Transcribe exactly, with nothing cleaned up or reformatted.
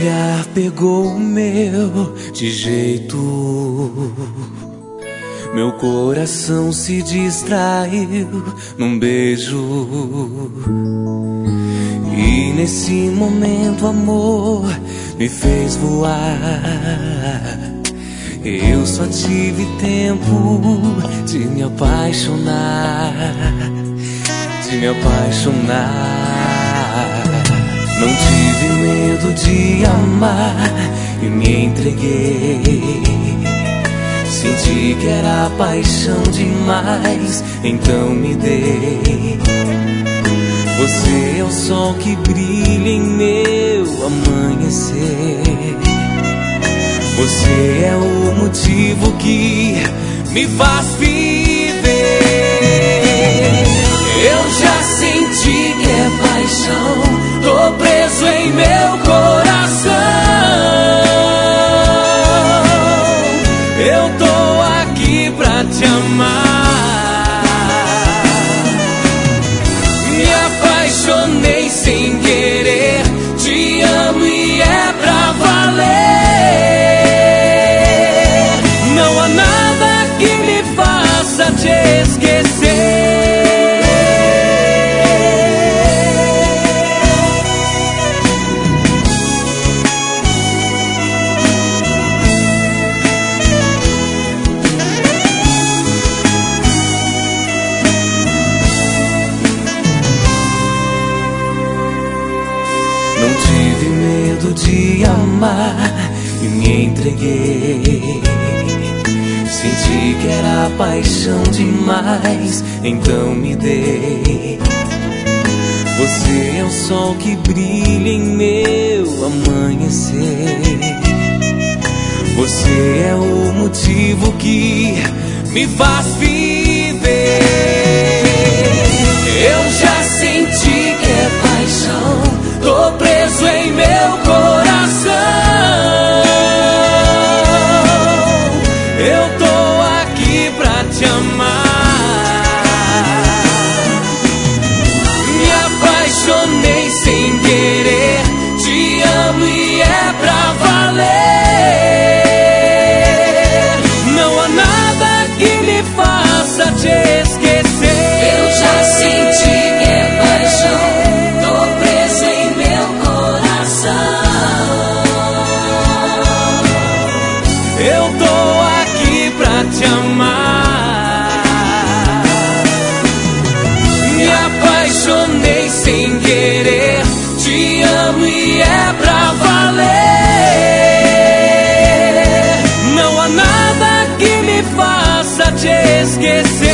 olhar pegou o meu de jeito, meu coração se distraiu num beijo. E nesse momento, amor, me fez voar. Eu só tive tempo de me apaixonar, de me apaixonar. Não tive medo de amar e me entreguei. Senti que era paixão demais, então me dei. Você é o sol que brilha em meu amanhecer. Você é o motivo que me faz viver. Eu já senti que é paixão, tô preso em meu coração. Eu tô aqui pra te amar. Me apaixonei sem querer, te amo e é pra valer. Não há nada que me faça te esquecer. Não tive medo de amar e me entreguei. Senti que era paixão demais, então me dei. Você é o sol que brilha em meu amanhecer. Você é o motivo que me faz viver. Eu já senti que é paixão, tô preso em meu coração. Eu tô aqui pra te amar. Me apaixonei sem querer, te amo e é pra valer. Não há nada que me faça te esquecer. Eu já senti que é paixão, tô preso em meu coração. Eu tô aqui pra te amar. Me apaixonei sem querer, te amo e é pra valer. Não há nada que me faça te esquecer.